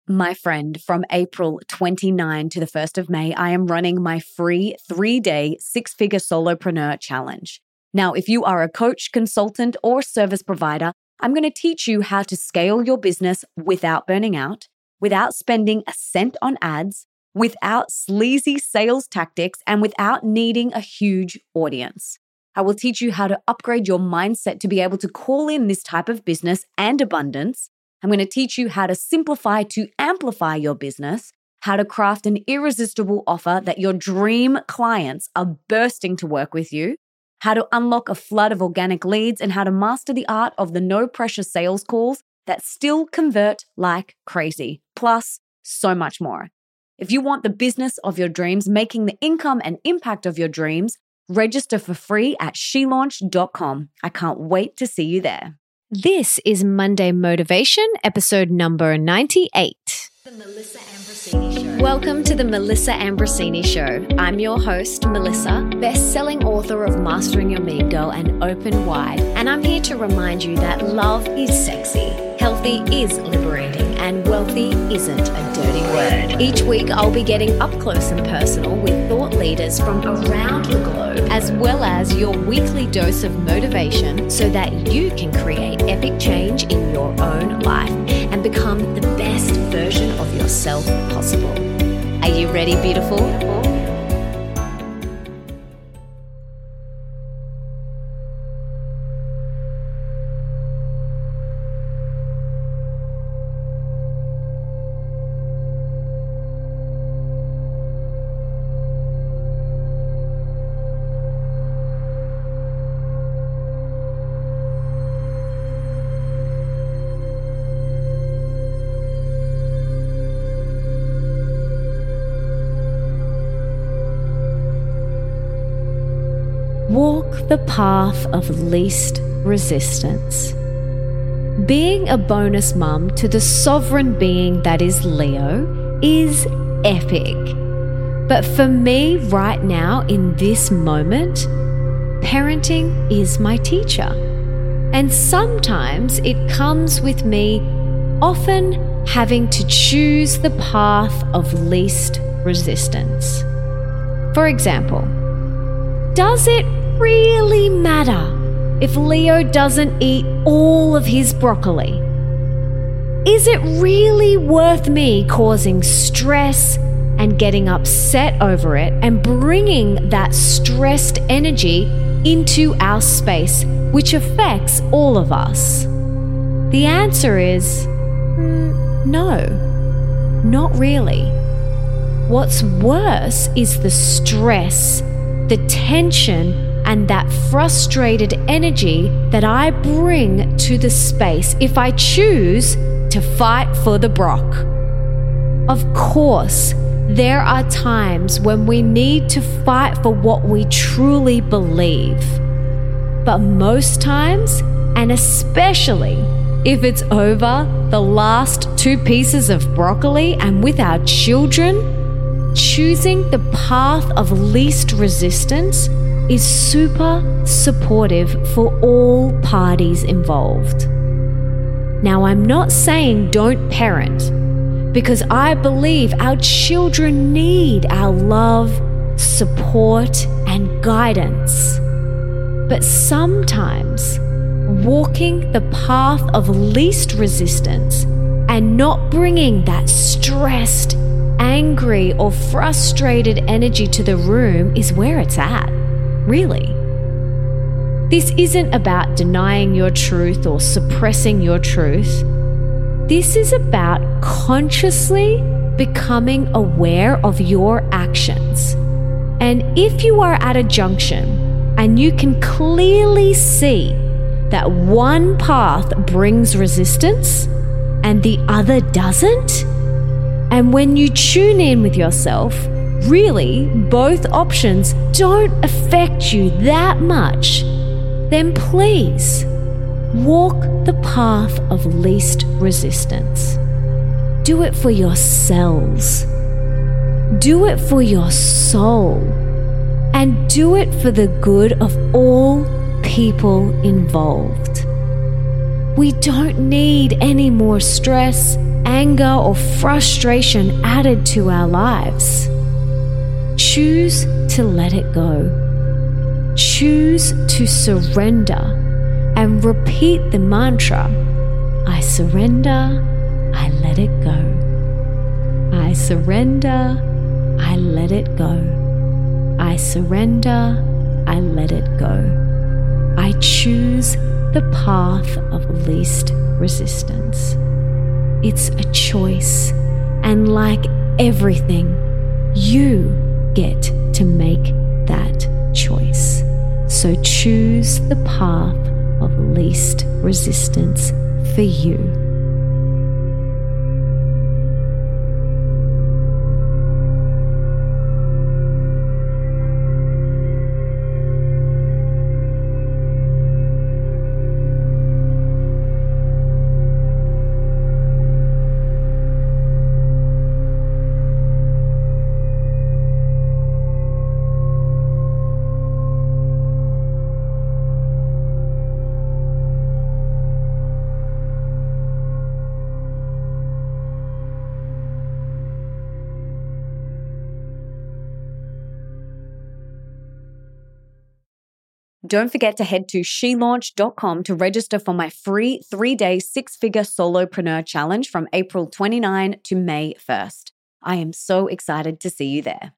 My friend, from April 29 to the 1st of May, I am running my free 3-day 6-figure solopreneur challenge. Now, if you are a coach, consultant, or service provider, I'm going to teach you how to scale your business without burning out, without spending a cent on ads, without sleazy sales tactics, and without needing a huge audience. I will teach you how to upgrade your mindset to be able to call in this type of business and abundance. I'm going to teach you how to simplify to amplify your business, how to craft an irresistible offer that your dream clients are bursting to work with you, how to unlock a flood of organic leads, and how to master the art of the no-pressure sales calls that still convert like crazy, plus so much more. If you want the business of your dreams, making the income and impact of your dreams, register for free at shelaunch.com. I can't wait to see you there. This is Monday Motivation, episode number 98. The Melissa Ambrosini Show. Welcome to the Melissa Ambrosini Show. I'm your host, Melissa, best-selling author of Mastering Your Mean Girl and Open Wide. And I'm here to remind you that love is sexy, healthy is liberating, and wealthy isn't a dirty word. Each week, I'll be getting up close and personal with thought leaders from around the globe, as well as your weekly dose of motivation so that you can create epic change in your own life and become the best version of yourself possible. Are you ready, beautiful? Walk the path of least resistance. Being a bonus mum to the sovereign being that is Leo is epic. But for me right now in this moment, parenting is my teacher. And sometimes it comes with me often having to choose the path of least resistance. For example, does it really matter if Leo doesn't eat all of his broccoli? Is it really worth me causing stress and getting upset over it and bringing that stressed energy into our space, which affects all of us? The answer is no, not really. What's worse is the stress, the tension, and that frustrated energy that I bring to the space if I choose to fight for the brock. Of course, there are times when we need to fight for what we truly believe. But most times, and especially if it's over the last 2 pieces of broccoli and with our children, choosing the path of least resistance is super supportive for all parties involved. Now, I'm not saying don't parent, because I believe our children need our love, support, and guidance. But sometimes, walking the path of least resistance and not bringing that stressed, angry, or frustrated energy to the room is where it's at. Really. This isn't about denying your truth or suppressing your truth. This is about consciously becoming aware of your actions. And if you are at a junction and you can clearly see that one path brings resistance and the other doesn't, and when you tune in with yourself, really, both options don't affect you that much, then please walk the path of least resistance. Do it for your cells. Do it for your soul. And do it for the good of all people involved. We don't need any more stress, anger or frustration added to our lives. Choose to let it go. Choose to surrender and repeat the mantra, I surrender, I let it go. I surrender, I let it go. I surrender, I let it go. I choose the path of least resistance. It's a choice, and like everything, you get to make that choice. So choose the path of least resistance for you. Don't forget to head to shelaunch.com to register for my free 3-day 6-figure solopreneur challenge from April 29 to May 1st. I am so excited to see you there.